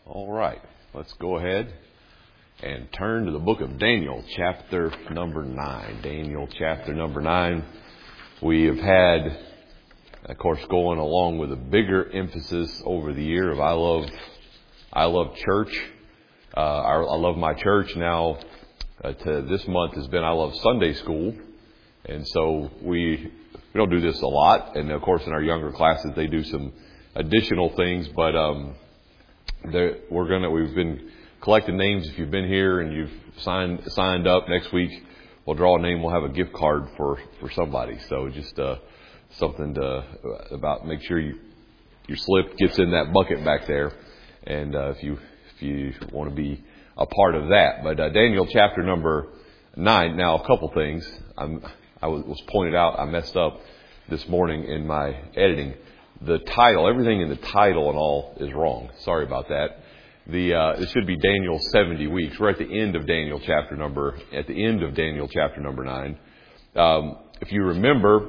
All right, let's go ahead and turn to the book of Daniel, chapter number 9. Daniel, chapter number 9. We have had, of course, going along with a bigger emphasis over the year of I love church. I love my church. Now, to this month has been I love Sunday school. And so we don't do this a lot. And of course, in our younger classes, they do some additional things, but, we've been collecting names. If you've been here and you've signed up, next week we'll draw a name. We'll have a gift card for somebody. So just something about make sure your slip gets in that bucket back there, and if you want to be a part of that. But Daniel chapter number 9. Now a couple things. I was pointed out. I messed up this morning in my editing. The title, everything in the title and all is wrong. Sorry about that. It should be Daniel 70 weeks. We're at the end of Daniel chapter number 9. If you remember,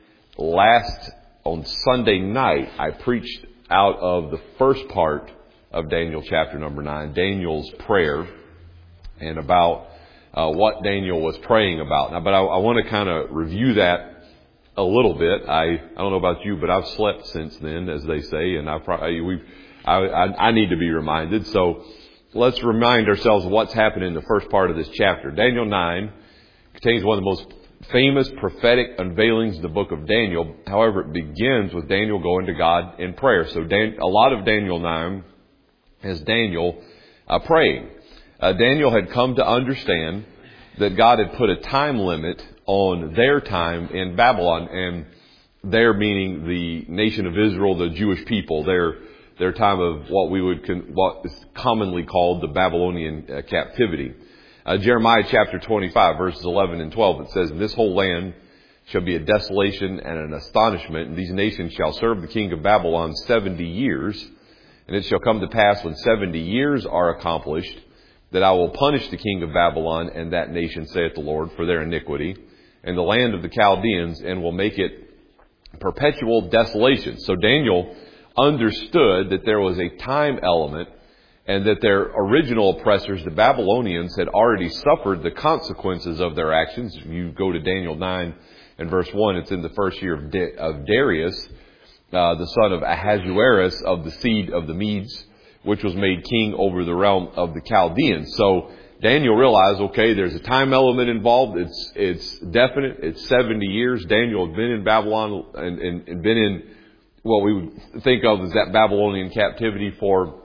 on Sunday night, I preached out of the first part of Daniel chapter number 9, Daniel's prayer, and about what Daniel was praying about. Now, but I want to kind of review that a little bit. I don't know about you, but I've slept since then, as they say, and I need to be reminded. So let's remind ourselves of what's happened in the first part of this chapter. Daniel 9 contains one of the most famous prophetic unveilings in the book of Daniel. However, it begins with Daniel going to God in prayer. So a lot of Daniel 9 is Daniel praying. Daniel had come to understand that God had put a time limit on their time in Babylon, and their meaning the nation of Israel, the Jewish people, their time of what is commonly called the Babylonian captivity. Jeremiah chapter 25, verses 11 and 12, it says, "And this whole land shall be a desolation and an astonishment, and these nations shall serve the king of Babylon 70 years. And it shall come to pass when 70 years are accomplished, that I will punish the king of Babylon and that nation, saith the Lord, for their iniquity, and the land of the Chaldeans, and will make it perpetual desolation." So Daniel understood that there was a time element, and that their original oppressors, the Babylonians, had already suffered the consequences of their actions. If you go to Daniel 9 and verse 1, it's in the first year of Darius, the son of Ahasuerus of the seed of the Medes, which was made king over the realm of the Chaldeans. So Daniel realized, okay, there's a time element involved. It's definite. It's 70 years. Daniel had been in Babylon and been in what we would think of as that Babylonian captivity for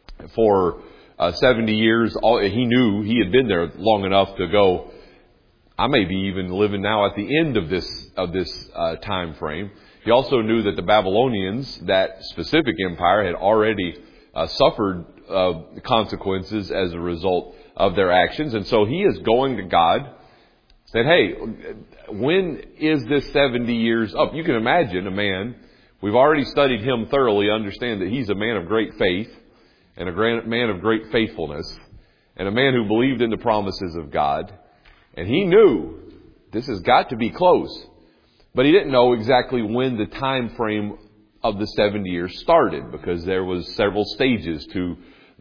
70 years. He knew he had been there long enough to go, I may be even living now at the end of this time frame. He also knew that the Babylonians, that specific empire, had already suffered consequences as a result of their actions. And so he is going to God, said, hey, when is this 70 years up? You can imagine a man, we've already studied him thoroughly, understand that he's a man of great faith and a man of great faithfulness and a man who believed in the promises of God. And he knew this has got to be close, but he didn't know exactly when the time frame of the 70 years started, because there was several stages to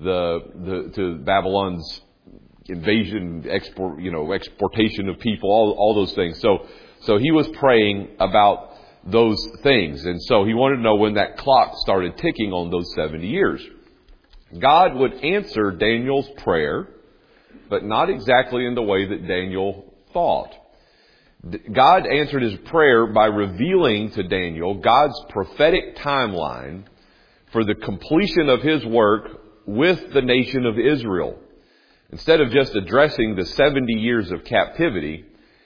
to Babylon's invasion, exportation of people, all those things. So he was praying about those things, and so he wanted to know when that clock started ticking on those 70 years. God would answer Daniel's prayer, but not exactly in the way that Daniel thought. God answered his prayer by revealing to Daniel God's prophetic timeline for the completion of his work with the nation of Israel. Instead of just addressing the 70 years of captivity,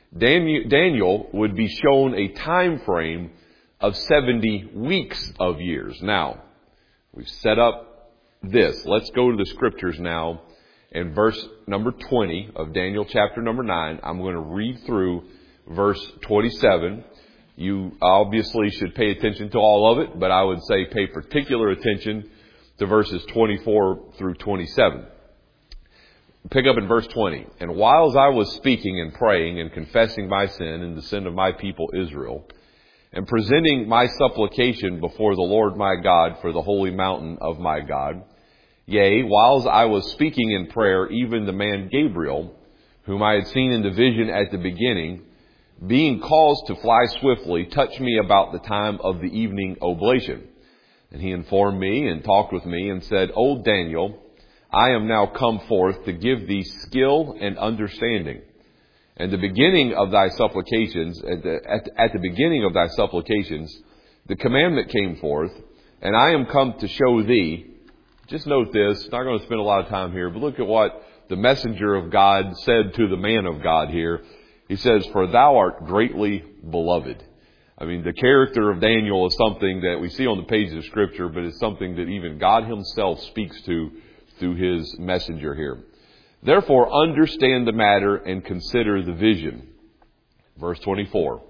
Daniel would be shown a time frame of 70 weeks of years. Now, we've set up this. Let's go to the scriptures now. In verse number 20 of Daniel chapter number 9, I'm going to read through verse 27. You obviously should pay attention to all of it, but I would say pay particular attention to verses 24 through 27. Pick up in verse 20. "And whiles I was speaking and praying and confessing my sin and the sin of my people Israel, and presenting my supplication before the Lord my God for the holy mountain of my God, Yea, whiles I was speaking in prayer, even the man Gabriel, whom I had seen in the vision at the beginning, being caused to fly swiftly, touched me about the time of the evening oblation. And he informed me and talked with me and said, O Daniel, I am now come forth to give thee skill and understanding. And the beginning of thy supplications, at the beginning of thy supplications, the commandment came forth, and I am come to show thee. Just note this, not going to spend a lot of time here, but look at what the messenger of God said to the man of God here. He says, for thou art greatly beloved. I mean, the character of Daniel is something that we see on the pages of Scripture, but it's something that even God himself speaks to through his messenger here. Therefore, understand the matter and consider the vision. Verse 24.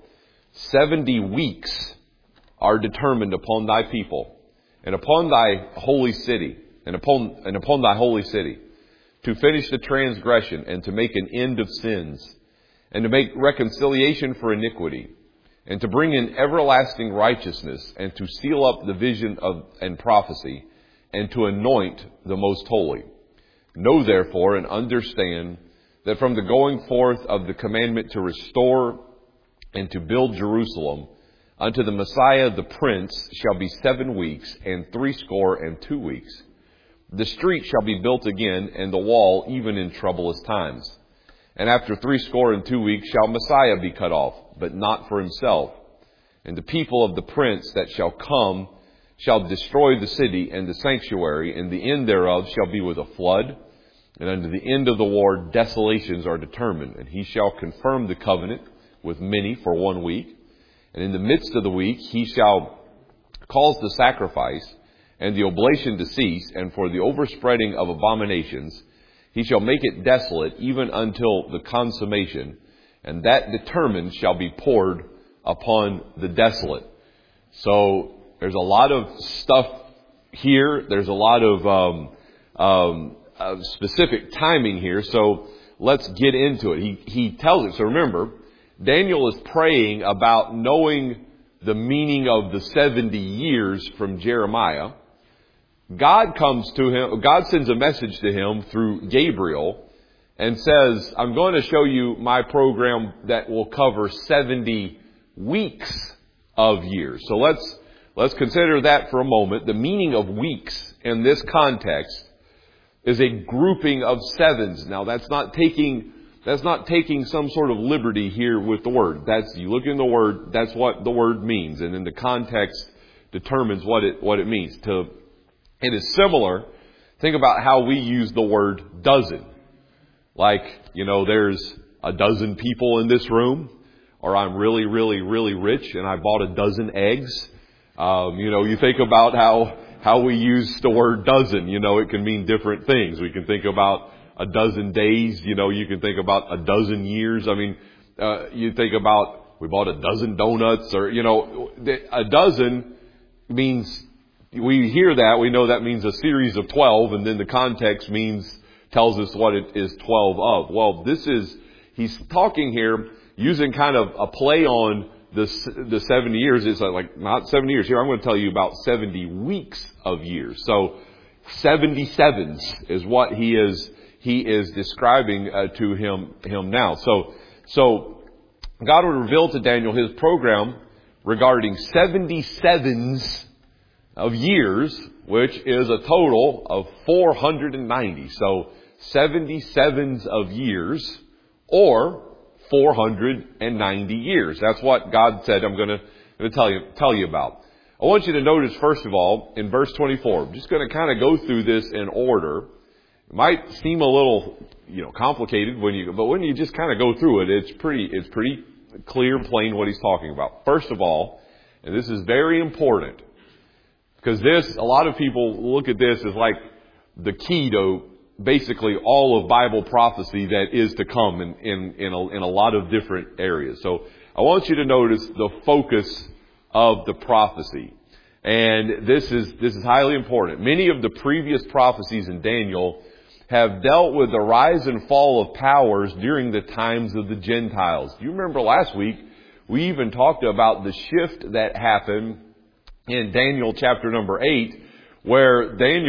70 weeks are determined upon thy people and upon thy holy city and upon thy holy city to finish the transgression and to make an end of sins and to make reconciliation for iniquity and to bring in everlasting righteousness and to seal up the vision and prophecy and to anoint the most holy. Know therefore and understand that from the going forth of the commandment to restore and to build Jerusalem unto the Messiah the Prince shall be 7 weeks and 62 weeks. The street shall be built again and the wall even in troublous times. And after 62 weeks shall Messiah be cut off, but not for himself. And the people of the Prince that shall come shall destroy the city and the sanctuary, and the end thereof shall be with a flood. And unto the end of the war desolations are determined. And he shall confirm the covenant with many for 1 week. And in the midst of the week he shall cause the sacrifice and the oblation to cease, and for the overspreading of abominations he shall make it desolate even until the consummation, and that determined shall be poured upon the desolate. So there's a lot of stuff here. There's a lot of specific timing here. So let's get into it. He tells it. So remember, Daniel is praying about knowing the meaning of the 70 years from Jeremiah. God comes to him, God sends a message to him through Gabriel and says, I'm going to show you my program that will cover 70 weeks of years. So let's consider that for a moment. The meaning of weeks in this context is a grouping of sevens. Now that's not taking some sort of liberty here with the word. You look in the word, that's what the word means, and then the context determines what it means. It is similar. Think about how we use the word dozen. Like, there's a dozen people in this room, or I'm really, really, really rich and I bought a dozen eggs. You think about how we use the word dozen. It can mean different things. We can think about a dozen days. You can think about a dozen years. I mean, you think about we bought a dozen donuts, or, a dozen means, we hear that, we know that means a series of 12, and then the context tells us what it is 12 of. Well, he's talking here using kind of a play on the 70 years. It's like not 70 years. Here I'm going to tell you about 70 weeks of years. So 77s is what he is describing to him now. So God would reveal to Daniel his program regarding 77s of years, which is a total of 490. So 77s of years, or 490 years. That's what God said I'm going to tell you about. I want you to notice, first of all, in verse 24, I'm just going to kind of go through this in order. It might seem a little, complicated but when you just kind of go through it, it's pretty clear and plain what he's talking about. First of all, and this is very important, because a lot of people look at this as like the key to basically all of Bible prophecy that is to come in a lot of different areas. So I want you to notice the focus of the prophecy. And this is highly important. Many of the previous prophecies in Daniel have dealt with the rise and fall of powers during the times of the Gentiles. Do you remember last week we even talked about the shift that happened in Daniel chapter number 8, where Daniel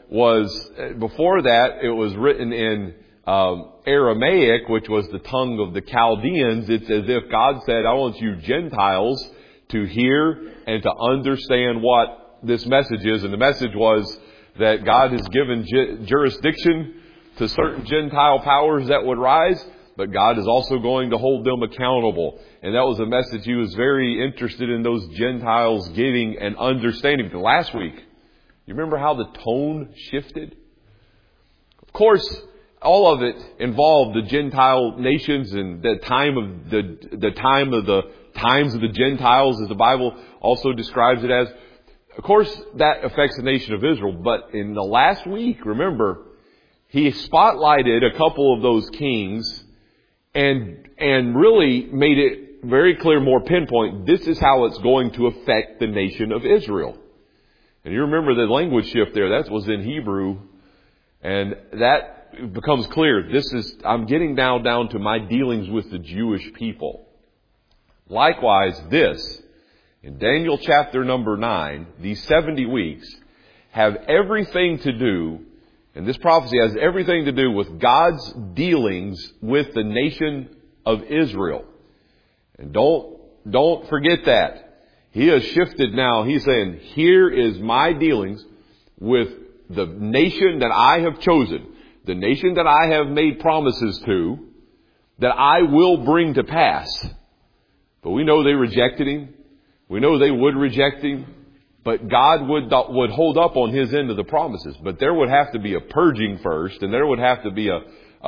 before that, it was written in Aramaic, which was the tongue of the Chaldeans. It's as if God said, I want you Gentiles to hear and to understand what this message is. And the message was that God has given jurisdiction to certain Gentile powers that would rise, but God is also going to hold them accountable. And that was a message he was very interested in those Gentiles getting and understanding. Last week, you remember how the tone shifted? Of course, all of it involved the Gentile nations and the times of the Gentiles, as the Bible also describes it as. Of course, that affects the nation of Israel. But in the last week, remember, he spotlighted a couple of those kings and really made it very clear, more pinpoint, this is how it's going to affect the nation of Israel. And you remember the language shift there, that was in Hebrew, and that becomes clear. I'm getting now down to my dealings with the Jewish people. Likewise, this, in Daniel chapter number 9, these 70 weeks have everything to do, and this prophecy has everything to do with God's dealings with the nation of Israel. And don't forget that. He has shifted now. He's saying, here is my dealings with the nation that I have chosen, the nation that I have made promises to, that I will bring to pass. But we know they rejected him. We know they would reject him. But God would hold up on his end of the promises. But there would have to be a purging first, and there would have to be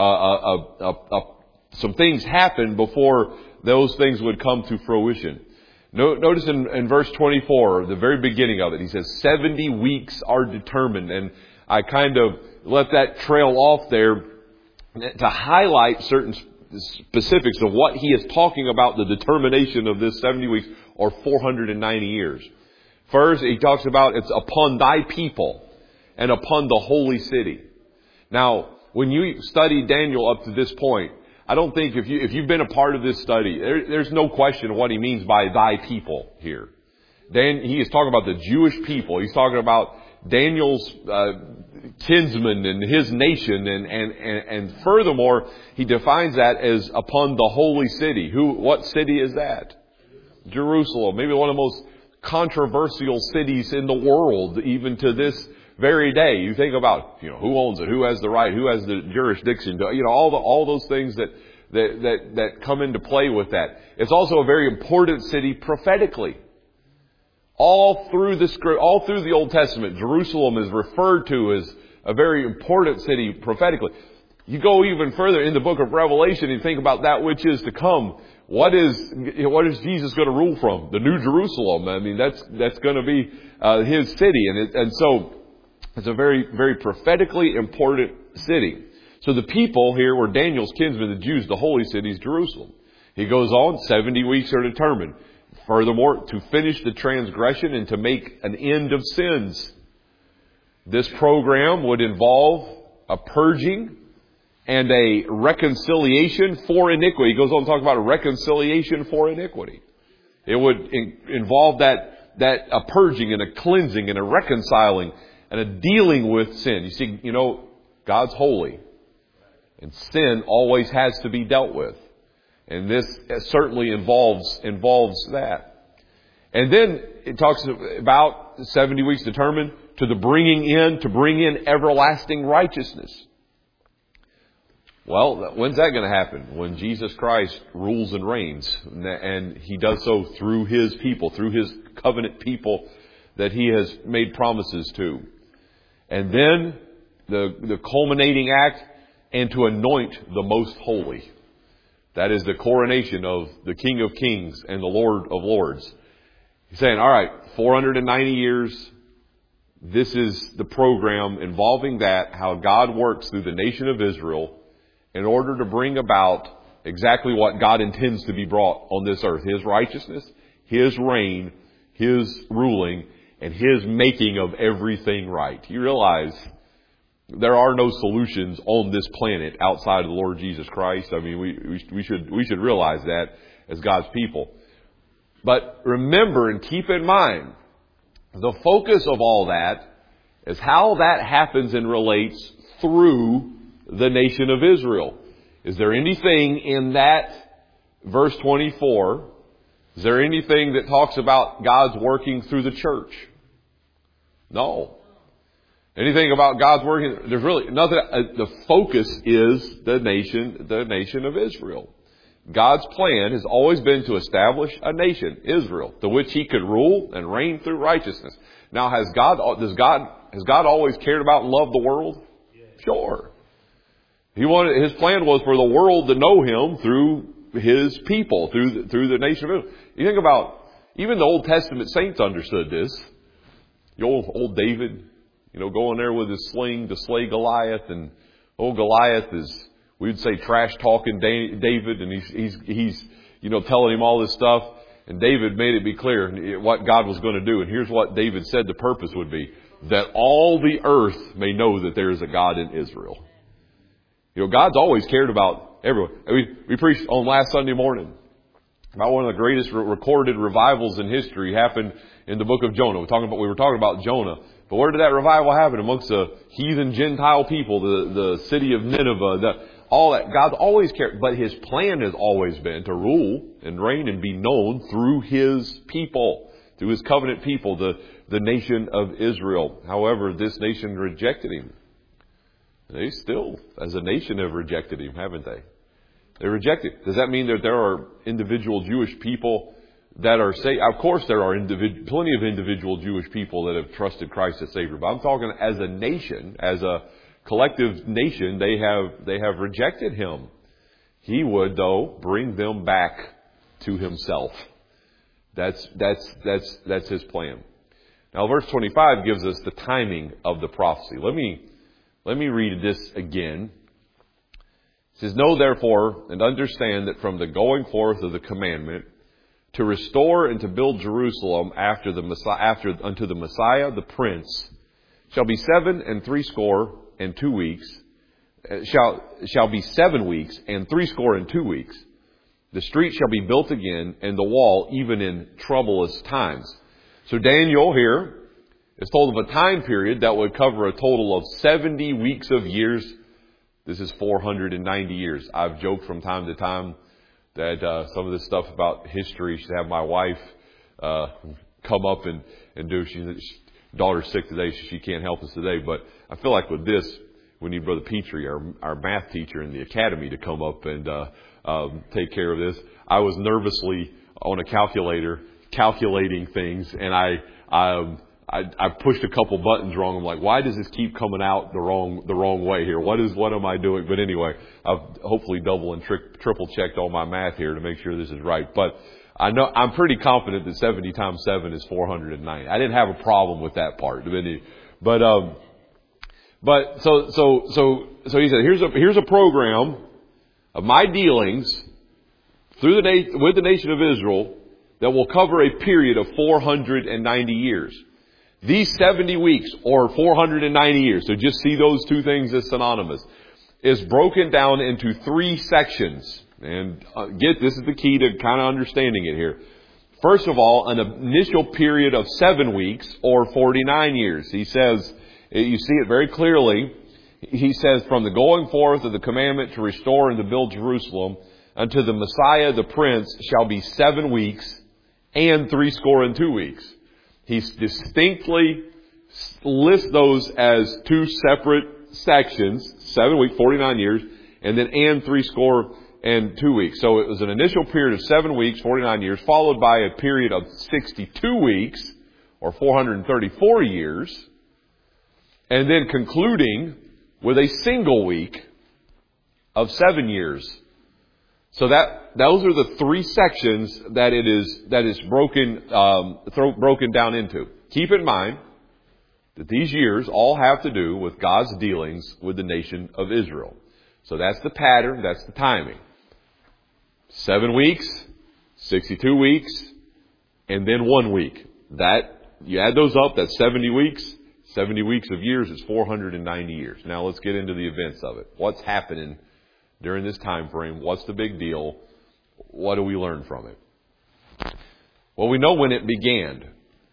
some things happen before those things would come to fruition. Notice in verse 24, the very beginning of it, he says, 70 weeks are determined. And I kind of let that trail off there to highlight certain specifics of what he is talking about, the determination of this 70 weeks or 490 years. First, he talks about it's upon thy people and upon the holy city. Now, when you study Daniel up to this point, I don't think if you've been a part of this study, there's no question of what he means by thy people here. Then he is talking about the Jewish people. He's talking about Daniel's kinsman and his nation, and furthermore, he defines that as upon the holy city. What city is that? Jerusalem. Maybe one of the most controversial cities in the world, even to this very day. You think about, who owns it, who has the right, who has the jurisdiction, all those things that come into play with that. It's also a very important city prophetically. All through the Old Testament, Jerusalem is referred to as a very important city prophetically. You go even further in the book of Revelation and think about that which is to come. What is Jesus going to rule from? The New Jerusalem. I mean, that's going to be his city, and so it's a very, very prophetically important city. So the people here were Daniel's kinsmen, the Jews. The holy city is Jerusalem. He goes on, 70 weeks are determined. Furthermore, to finish the transgression and to make an end of sins. This program would involve a purging and a reconciliation for iniquity. He goes on to talk about a reconciliation for iniquity. It would involve a purging and a cleansing and a reconciling and a dealing with sin. You see, God's holy, and sin always has to be dealt with. And this certainly involves that. And then it talks about 70 weeks determined to bring in everlasting righteousness. Well, when's that going to happen? When Jesus Christ rules and reigns. And he does so through his people, through his covenant people that he has made promises to. And then the culminating act, and to anoint the most holy. That is the coronation of the King of Kings and the Lord of Lords. He's saying, all right, 490 years, this is the program involving that, how God works through the nation of Israel in order to bring about exactly what God intends to be brought on this earth. His righteousness, his reign, his ruling, and his making of everything right. You realize there are no solutions on this planet outside of the Lord Jesus Christ. I mean, we should realize that as God's people. But remember and keep in mind, the focus of all that is how that happens and relates through the nation of Israel. Is there anything in that verse 24, is there anything that talks about God's working through the church? No. Anything about God's working? There's really nothing. The focus is the nation of Israel. God's plan has always been to establish a nation, Israel, to which He could rule and reign through righteousness. Now, has God always cared about and loved the world? Sure. His plan was for the world to know Him through His people, through the nation of Israel. You think about, even the Old Testament saints understood this. The old David, going there with his sling to slay Goliath, and old Goliath is, we'd say, trash talking David, and he's telling him all this stuff. And David made it be clear what God was going to do. And here's what David said the purpose would be: that all the earth may know that there is a God in Israel. God's always cared about everyone. We preached on last Sunday morning about one of the greatest recorded revivals in history happened in the book of Jonah. We were talking about Jonah. But where did that revival happen? Amongst the heathen Gentile people, the city of Nineveh, all that. God's always cared. But His plan has always been to rule and reign and be known through His people, through His covenant people, the nation of Israel. However, this nation rejected Him. They still, as a nation, have rejected Him, haven't they? They rejected. Does that mean that there are individual Jewish people that are saved? Of course, there are plenty of individual Jewish people that have trusted Christ as Savior. But I'm talking as a nation, as a collective nation, they have rejected Him. He would, though, bring them back to Himself. That's His plan. Now, verse 25 gives us the timing of the prophecy. Let me read this again. It says, "Know therefore and understand that from the going forth of the commandment to restore and to build Jerusalem after unto the Messiah the Prince shall be 67 weeks, shall be 7 weeks and 62 weeks. The street shall be built again, and the wall even in troublous times." So Daniel here is told of a time period that would cover a total of 70 weeks of years. This is 490 years. I've joked from time to time that some of this stuff about history should have my wife come up and do. She's daughter's sick today, so she can't help us today. But I feel like with this, we need Brother Petrie, our math teacher in the academy, to come up and take care of this. I was nervously on a calculator calculating things, and I pushed a couple buttons wrong. I'm like, why does this keep coming out the wrong way here? What am I doing? But anyway, I've hopefully double and triple checked all my math here to make sure this is right. But I know I'm pretty confident that 70 times 7 is 490. I didn't have a problem with that part. But so he said, here's a program of my dealings with the nation of Israel that will cover a period of 490 years. These 70 weeks, or 490 years, so just see those two things as synonymous, is broken down into 3 sections. And this is the key to kind of understanding it here. First of all, an initial period of 7 weeks, or 49 years. He says, you see it very clearly. He says, from the going forth of the commandment to restore and to build Jerusalem unto the Messiah the Prince shall be 7 weeks and 62 weeks. He distinctly lists those as 2 separate sections, 7 weeks, 49 years, and then 62 weeks. So it was an initial period of 7 weeks, 49 years, followed by a period of 62 weeks, or 434 years, and then concluding with a single week of 7 years. So those are the 3 sections that is broken down into. Keep in mind that these years all have to do with God's dealings with the nation of Israel. So that's the pattern, that's the timing. 7 weeks, 62 weeks, and then 1 week. You add those up, that's 70 weeks. 70 weeks of years is 490 years. Now let's get into the events of it. What's happening during this time frame? What's the big deal? What do we learn from it? Well, we know when it began.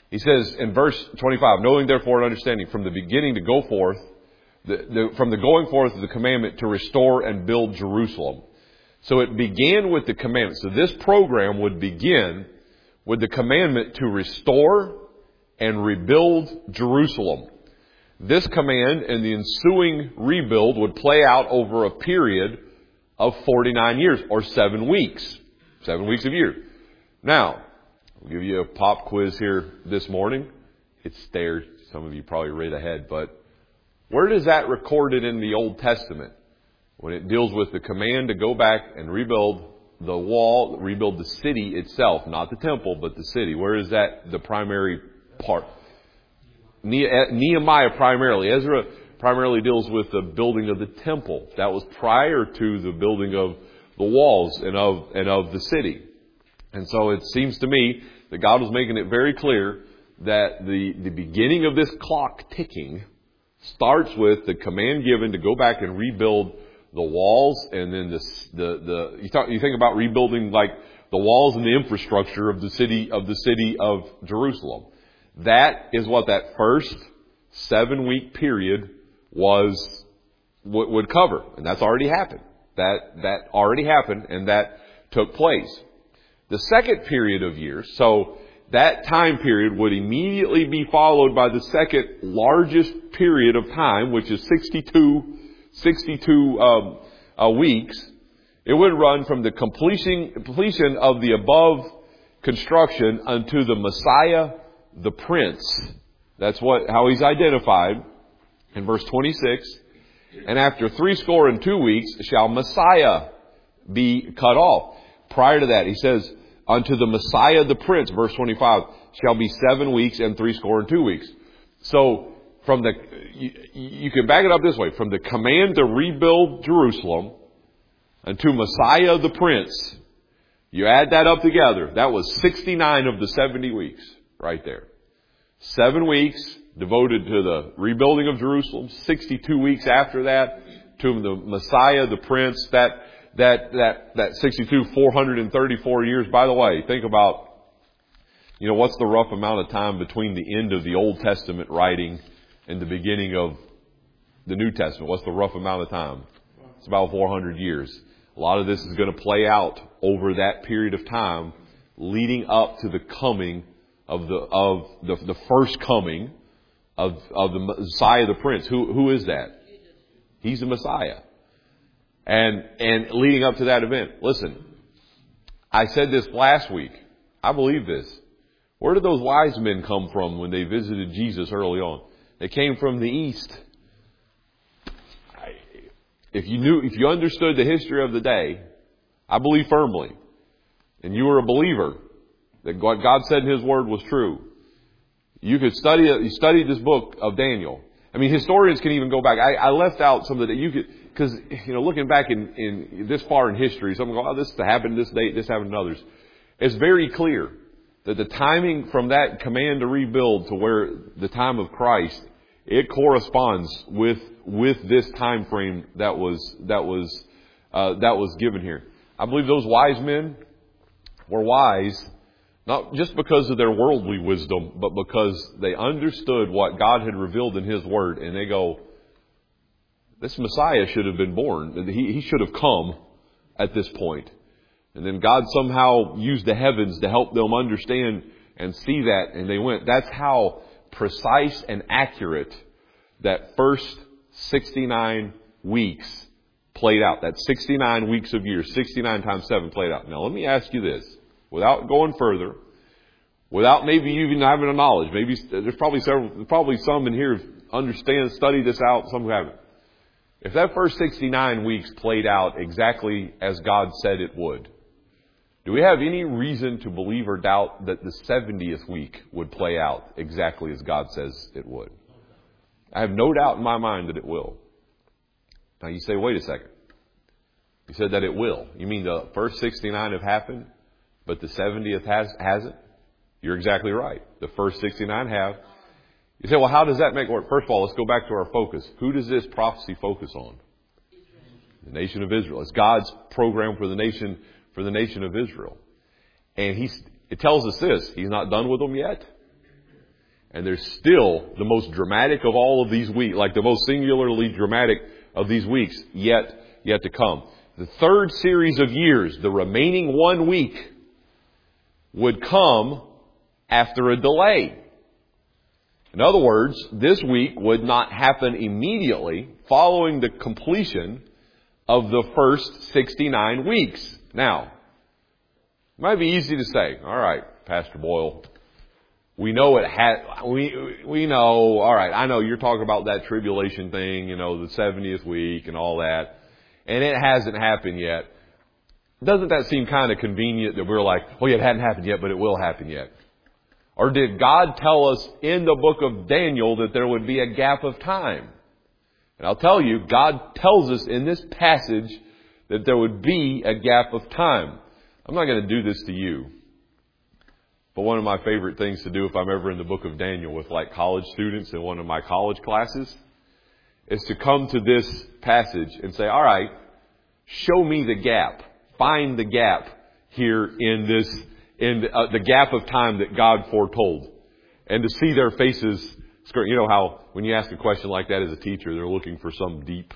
He says in verse 25, knowing therefore and understanding from the beginning to go forth, from the going forth of the commandment to restore and build Jerusalem. So it began with the commandment. So this program would begin with the commandment to restore and rebuild Jerusalem. This command and the ensuing rebuild would play out over a period of 49 years or 7 weeks. 7 weeks of year. Now, I'll give you a pop quiz here this morning. It's there. Some of you probably read ahead, but where does that recorded in the Old Testament? When it deals with the command to go back and rebuild the wall, rebuild the city itself, not the temple, but the city. Where is that the primary part? Nehemiah primarily. Ezra primarily deals with the building of the temple. That was prior to the building of the walls and of the city. And so it seems to me that God was making it very clear that the beginning of this clock ticking starts with the command given to go back and rebuild the walls, and then you think about rebuilding like the walls and the infrastructure of the city of Jerusalem. That is what that first 7-week period would cover, and that's already happened. That already happened, and that took place. The second period of years, so that time period would immediately be followed by the second largest period of time, which is 62 weeks. It would run from the completion of the above construction unto the Messiah, the Prince. That's how he's identified in verse 26. And after 62 weeks shall Messiah be cut off. Prior to that, he says, unto the Messiah, the Prince, verse 25, shall be 7 weeks and 62 weeks. So, you can back it up this way. From the command to rebuild Jerusalem unto Messiah, the Prince, you add that up together. That was 69 of the 70 weeks right there. 7 weeks devoted to the rebuilding of Jerusalem. 62 weeks after that to the Messiah, the Prince. That 62, 434 years. By the way, think about, what's the rough amount of time between the end of the Old Testament writing and the beginning of the New Testament? What's the rough amount of time? It's about 400 years. A lot of this is going to play out over that period of time leading up to the coming of the first coming of the Messiah, the Prince. Who is that? He's the Messiah. And leading up to that event, listen, I said this last week. I believe this. Where did those wise men come from when they visited Jesus early on? They came from the east. If you understood the history of the day, I believe firmly, and you were a believer that what God said in His Word was true, you could study this book of Daniel. I mean, historians can even go back. I left out some of that you could, because, looking back in this far in history, someone go, this happened this date, this happened to others. It's very clear that the timing from that command to rebuild to where the time of Christ, it corresponds with this time frame that was given here. I believe those wise men were wise not just because of their worldly wisdom, but because they understood what God had revealed in His Word, and they go, this Messiah should have been born. He should have come at this point. And then God somehow used the heavens to help them understand and see that, and they went. That's how precise and accurate that first 69 weeks played out. That 69 weeks of years, 69 times 7 played out. Now let me ask you this, without going further, without maybe even having a knowledge. Maybe there's probably some in here who study this out, some who haven't. If that first 69 weeks played out exactly as God said it would, do we have any reason to believe or doubt that the 70th week would play out exactly as God says it would? I have no doubt in my mind that it will. Now you say, wait a second. You said that it will. You mean the first 69 have happened, but the 70th hasn't? You're exactly right. The first 69 have. You say, well, how does that make work? First of all, let's go back to our focus. Who does this prophecy focus on? The nation of Israel. It's God's program for the nation of Israel. And it tells us this. He's not done with them yet. And there's still the most dramatic of all of these weeks, like the most singularly dramatic of these weeks yet to come. The third series of years, the remaining 1 week, would come after a delay. In other words, this week would not happen immediately following the completion of the first 69 weeks. Now, it might be easy to say, all right, Pastor Boyle, we know we know, all right, I know you're talking about that tribulation thing, the 70th week and all that, and it hasn't happened yet. Doesn't that seem kind of convenient that we're like, oh yeah, it hadn't happened yet, but it will happen yet? Or did God tell us in the book of Daniel that there would be a gap of time? And I'll tell you, God tells us in this passage that there would be a gap of time. I'm not going to do this to you. But one of my favorite things to do if I'm ever in the book of Daniel with like college students in one of my college classes is to come to this passage and say, all right, show me the gap. Find the gap here in the gap of time that God foretold. And to see their faces, you know how when you ask a question like that as a teacher, they're looking for some deep,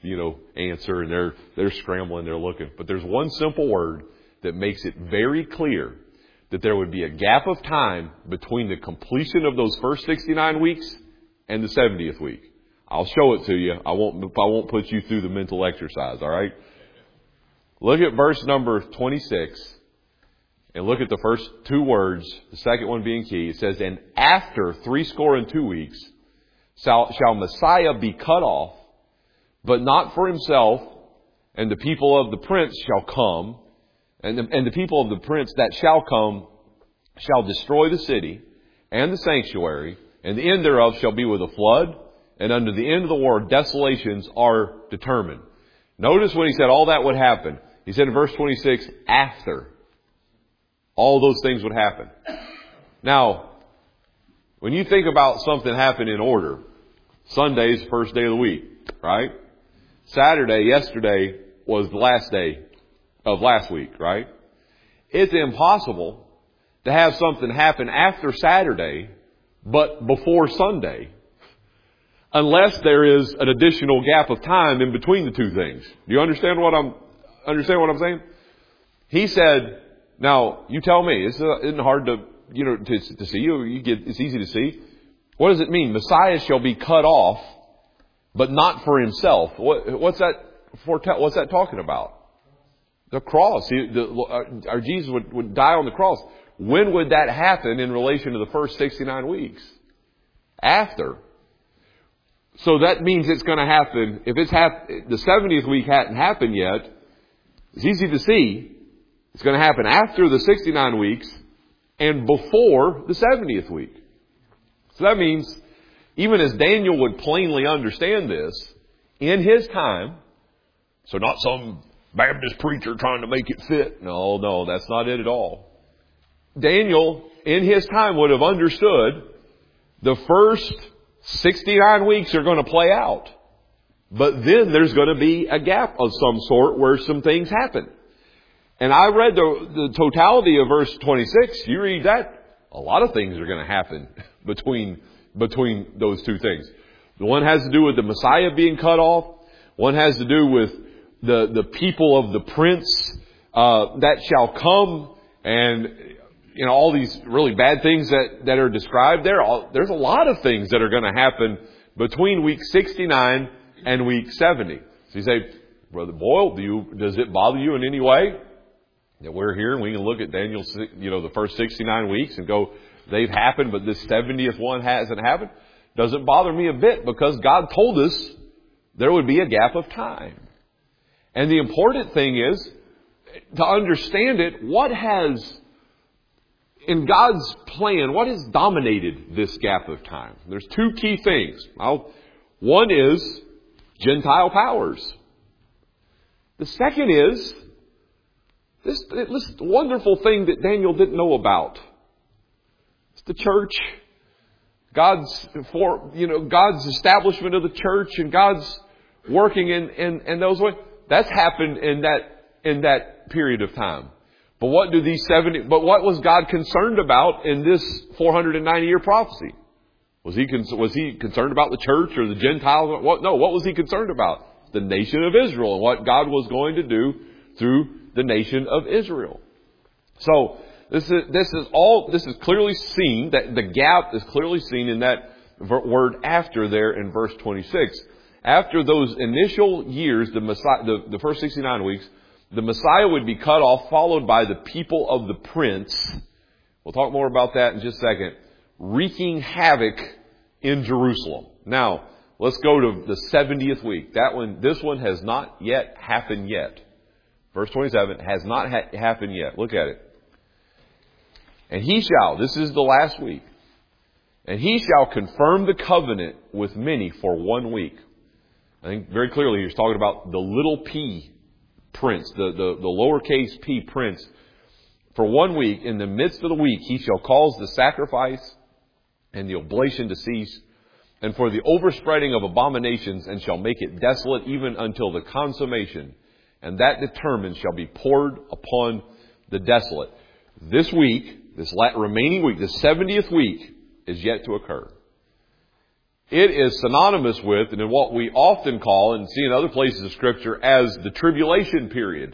answer and they're scrambling, they're looking. But there's one simple word that makes it very clear that there would be a gap of time between the completion of those first 69 weeks and the 70th week. I'll show it to you. I won't put you through the mental exercise, all right? Look at verse number 26 and look at the first two words, the second one being key. It says, and after 62 weeks shall Messiah be cut off, but not for himself, and the people of the prince shall come, and the people of the prince that shall come shall destroy the city and the sanctuary, and the end thereof shall be with a flood, and unto the end of the war desolations are determined. Notice when he said all that would happen. He said in verse 26, after all those things would happen. Now, when you think about something happening in order, Sunday's the first day of the week, right? Saturday, yesterday, was the last day of last week, right? It's impossible to have something happen after Saturday, but before Sunday, unless there is an additional gap of time in between the two things. Do you understand what I'm saying? He said, now, you tell me, isn't hard to see. It's easy to see. What does it mean? Messiah shall be cut off, but not for himself. What's that talking about? The cross. Our Jesus would die on the cross. When would that happen in relation to the first 69 weeks? After. So that means it's going to happen. If the 70th week hadn't happened yet, it's easy to see. It's going to happen after the 69 weeks and before the 70th week. So that means, even as Daniel would plainly understand this, in his time, so not some Baptist preacher trying to make it fit. No, that's not it at all. Daniel, in his time, would have understood the first 69 weeks are going to play out. But then there's going to be a gap of some sort where some things happen. And I read the totality of verse 26. You read that, a lot of things are going to happen between those two things. The one has to do with the Messiah being cut off. One has to do with the people of the prince that shall come, and all these really bad things that are described there. There's a lot of things that are going to happen between week 69 and week 70. So you say, Brother Boyle, does it bother you in any way that we're here and we can look at Daniel, the first 69 weeks and go, they've happened, but this 70th one hasn't happened? Doesn't bother me a bit, because God told us there would be a gap of time. And the important thing is to understand it. In God's plan, what has dominated this gap of time? There's two key things. One is Gentile powers. The second is this wonderful thing that Daniel didn't know about. It's the church. God's establishment of the church and God's working in those ways. That's happened in that period of time. But what was God concerned about in this 490-year prophecy? Was he concerned about the church or the Gentiles? No, what was he concerned about? The nation of Israel and what God was going to do through the nation of Israel. So this is clearly seen, that the gap is clearly seen in that word after there in verse 26. After those initial years, the Messiah, the first 69 weeks, the Messiah would be cut off, followed by the people of the prince. We'll talk more about that in just a second. Wreaking havoc in Jerusalem. Now, let's go to the 70th week. This one has not yet happened yet. Verse 27 has not happened yet. Look at it. And he shall, this is the last week, and he shall confirm the covenant with many for 1 week. I think very clearly he's talking about the little p prince, the lowercase p prince. For 1 week, in the midst of the week, he shall cause the sacrifice and the oblation to cease, and for the overspreading of abominations, and shall make it desolate even until the consummation. And that determined shall be poured upon the desolate. This week, this remaining week, the 70th week, is yet to occur. It is synonymous with, and in what we often call, and see in other places of Scripture, as the tribulation period,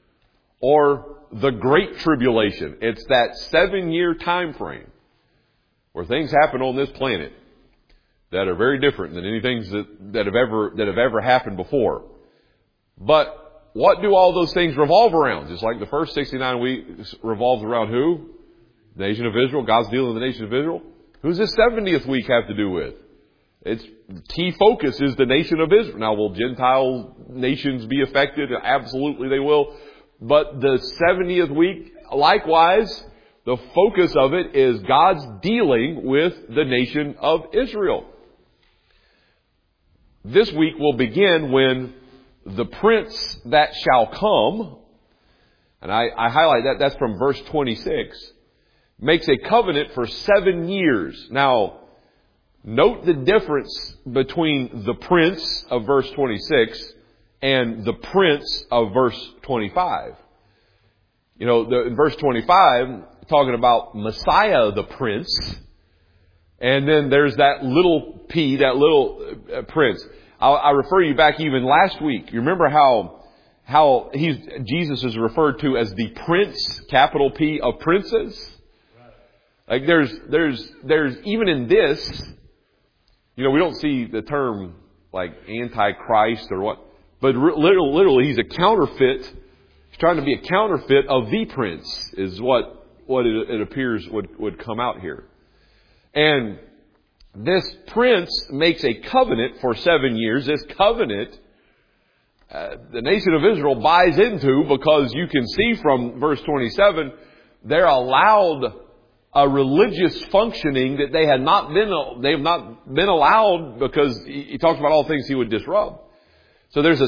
or the Great Tribulation. It's that 7-year time frame where things happen on this planet that are very different than anything that have ever happened before. But what do all those things revolve around? Just like the first 69 weeks revolves around who? The nation of Israel. God's dealing with the nation of Israel. Who's this 70th week have to do with? Its key focus is the nation of Israel. Now, will Gentile nations be affected? Absolutely they will. But the 70th week, likewise, the focus of it is God's dealing with the nation of Israel. This week will begin when the prince that shall come, and I highlight that, that's from verse 26, makes a covenant for 7 years. Now, note the difference between the prince of verse 26 and the prince of verse 25. You know, in verse 25, talking about Messiah the prince, and then there's that little p, that little prince. I refer you back even last week. You remember how Jesus is referred to as the Prince, capital P, of princes? Like there's even in this, you know, we don't see the term like Antichrist or what, but literally he's a counterfeit. He's trying to be a counterfeit of the prince, is what it appears would come out here. And this prince makes a covenant for 7 years. This covenant, the nation of Israel buys into, because you can see from verse 27, they're allowed a religious functioning that they have not been allowed, because he talks about all things he would disrupt. So there's a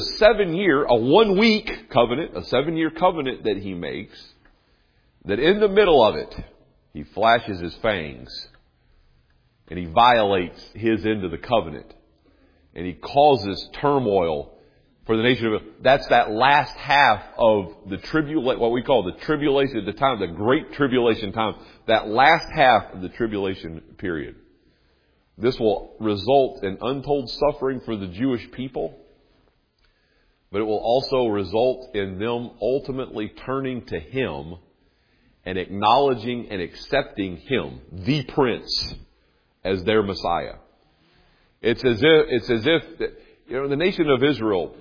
1 week covenant, a 7-year covenant that he makes, that in the middle of it, he flashes his fangs and he violates his end of the covenant, and he causes turmoil for the nation of Israel. That's that last half of the what we call the tribulation, the time, the great tribulation time, that last half of the tribulation period. This will result in untold suffering for the Jewish people, but it will also result in them ultimately turning to Him and acknowledging and accepting Him, the Prince, as their Messiah. It's as if you know, the nation of Israel,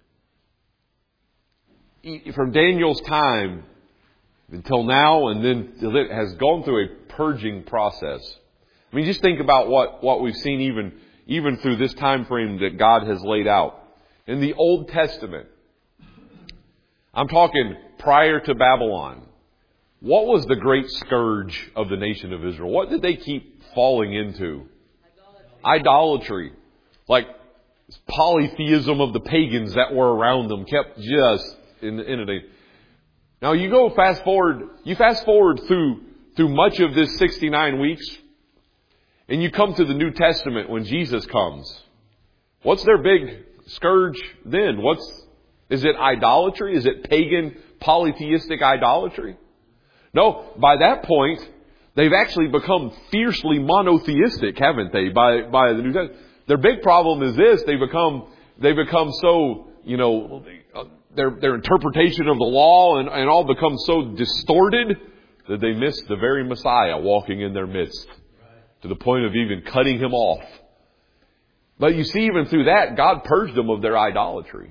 from Daniel's time until now, and then it has gone through a purging process. I mean, just think about what we've seen even through this time frame that God has laid out. In the Old Testament, I'm talking prior to Babylon, what was the great scourge of the nation of Israel? What did they keep falling into? Idolatry. Like polytheism of the pagans that were around them kept just inundating. Now you fast forward through much of this 69 weeks, and you come to the New Testament when Jesus comes. What's their big scourge then? Is it idolatry? Is it pagan polytheistic idolatry? No, by that point, They've actually become fiercely monotheistic, haven't they, by the New Testament? Their big problem is this: they become so, their interpretation of the law and all becomes so distorted that they miss the very Messiah walking in their midst, to the point of even cutting him off. But you see, even through that, God purged them of their idolatry.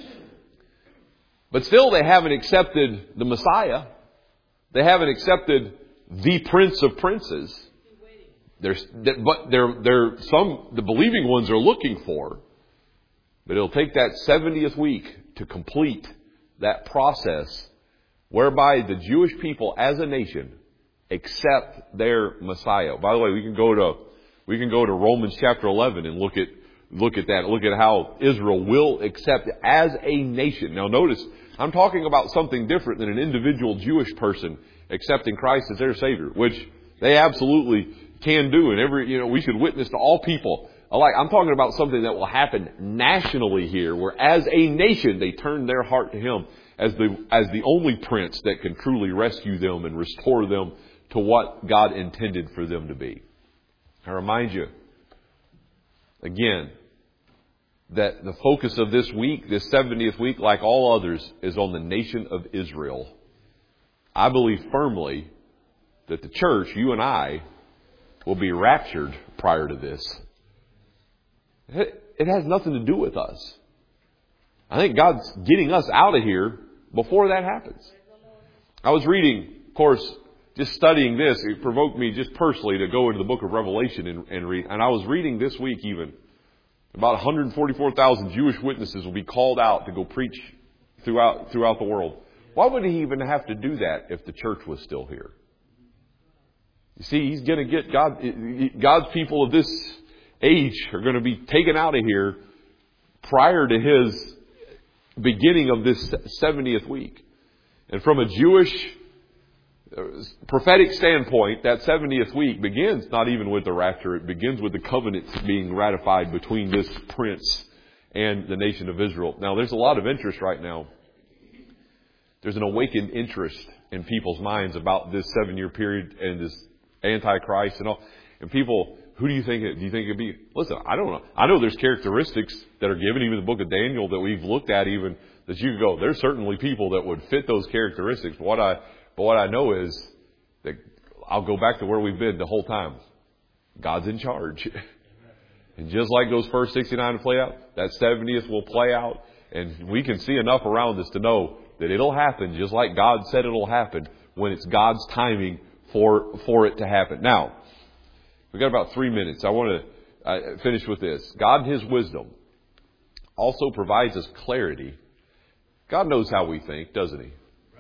But still, they haven't accepted the Messiah. They haven't accepted the Prince of Princes. The believing ones are looking for. But it'll take that 70th week to complete that process whereby the Jewish people as a nation accept their Messiah. By the way, we can go to Romans chapter 11 and look at that. Look at how Israel will accept as a nation. Now notice, I'm talking about something different than an individual Jewish person accepting Christ as their Savior, which they absolutely can do. And we should witness to all people alike. I'm talking about something that will happen nationally here, where as a nation they turn their heart to Him as the only Prince that can truly rescue them and restore them to what God intended for them to be. I remind you again that the focus of this week, this 70th week, like all others, is on the nation of Israel. I believe firmly that the church, you and I, will be raptured prior to this. It has nothing to do with us. I think God's getting us out of here before that happens. I was reading, of course, just studying this, it provoked me just personally to go into the book of Revelation and read. And I was reading this week even, about 144,000 Jewish witnesses will be called out to go preach throughout the world. Why would He even have to do that if the church was still here? You see, He's going to get God's people of this age are going to be taken out of here prior to His beginning of this 70th week. And from a Jewish prophetic standpoint, that 70th week begins not even with the rapture. It begins with the covenant being ratified between this prince and the nation of Israel. Now, there's a lot of interest right now. There's an awakened interest in people's minds about this 7-year period and this Antichrist and all. And people, who do you think it'd be? Listen, I don't know. I know there's characteristics that are given, even in the book of Daniel, that we've looked at even, that you could go, there's certainly people that would fit those characteristics. But what I know is that I'll go back to where we've been the whole time. God's in charge. And just like those first 69 play out, that 70th will play out. And we can see enough around us to know that it'll happen just like God said it'll happen when it's God's timing for it to happen. Now, we've got about 3 minutes. I want to finish with this. God in His wisdom also provides us clarity. God knows how we think, doesn't He?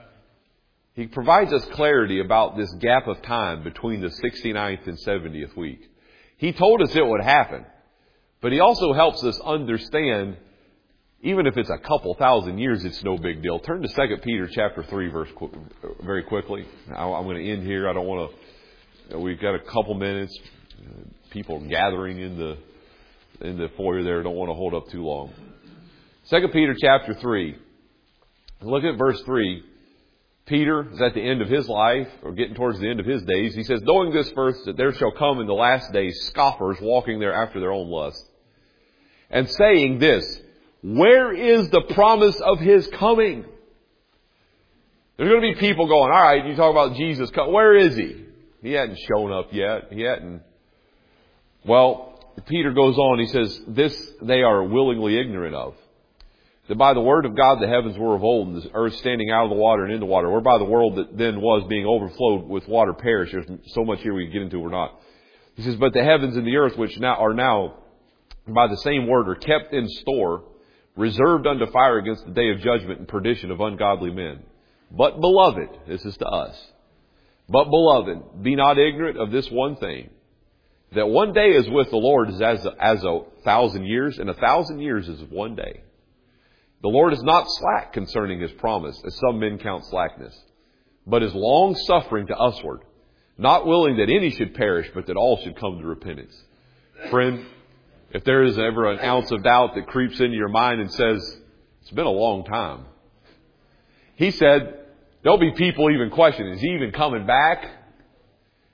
He provides us clarity about this gap of time between the 69th and 70th week. He told us it would happen. But He also helps us understand, even if it's a couple thousand years, it's no big deal. Turn to 2 Peter chapter 3 very quickly. I'm going to end here. I don't want to... We've got a couple minutes. People gathering in the foyer there. Don't want to hold up too long. 2 Peter chapter 3. Look at verse 3. Peter is at the end of his life, or getting towards the end of his days. He says, knowing this first, that there shall come in the last days scoffers walking there after their own lust, and saying this, where is the promise of His coming? There's going to be people going, all right, you talk about Jesus, where is He? He hadn't shown up yet. He hadn't. Well, Peter goes on, he says, this they are willingly ignorant of. That by the word of God the heavens were of old, and the earth standing out of the water and in the water, whereby the world that then was being overflowed with water perished. There's so much here we can get into, we're not. He says, but the heavens and the earth, which now are by the same word, are kept in store, reserved unto fire against the day of judgment and perdition of ungodly men. But beloved, this is to us, but beloved, be not ignorant of this one thing, that one day is with the Lord is as 1,000 years, and 1,000 years is one day. The Lord is not slack concerning His promise, as some men count slackness, but is long suffering to usward, not willing that any should perish, but that all should come to repentance. Friend, if there is ever an ounce of doubt that creeps into your mind and says, it's been a long time. He said, there'll be people even questioning, is He even coming back?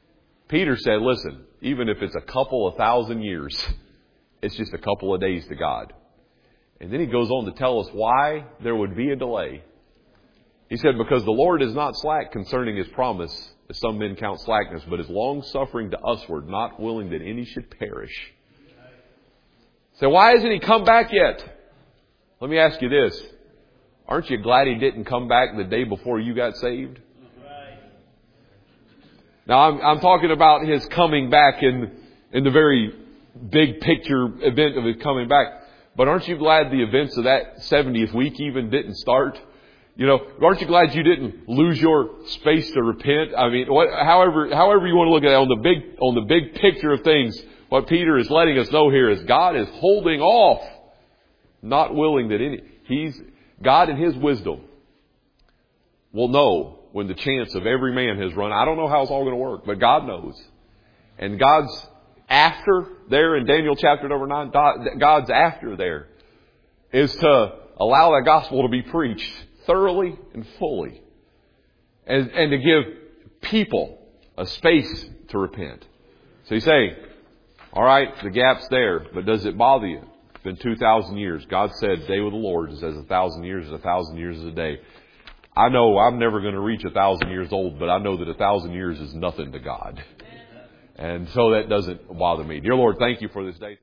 Peter said, listen, even if it's a couple of thousand years, it's just a couple of days to God. And then he goes on to tell us why there would be a delay. He said, because the Lord is not slack concerning His promise, as some men count slackness, but is long-suffering to usward, not willing that any should perish. So why hasn't He come back yet? Let me ask you this. Aren't you glad He didn't come back the day before you got saved? Now, I'm talking about His coming back in the very big picture event of His coming back. But aren't you glad the events of that 70th week even didn't start? You know, aren't you glad you didn't lose your space to repent? I mean, however you want to look at it on the big picture of things, what Peter is letting us know here is God is holding off, not willing that God in His wisdom will know when the chance of every man has run. I don't know how it's all going to work, but God knows. And God's after there in Daniel chapter number 9, God's after there is to allow that gospel to be preached thoroughly and fully. And to give people a space to repent. So you say, all right, the gap's there, but does it bother you? It's been 2,000 years. God said, day with the Lord is as 1,000 years, as 1,000 years is a day. I know I'm never going to reach 1,000 years old, but I know that 1,000 years is nothing to God. And so that doesn't bother me. Dear Lord, thank You for this day.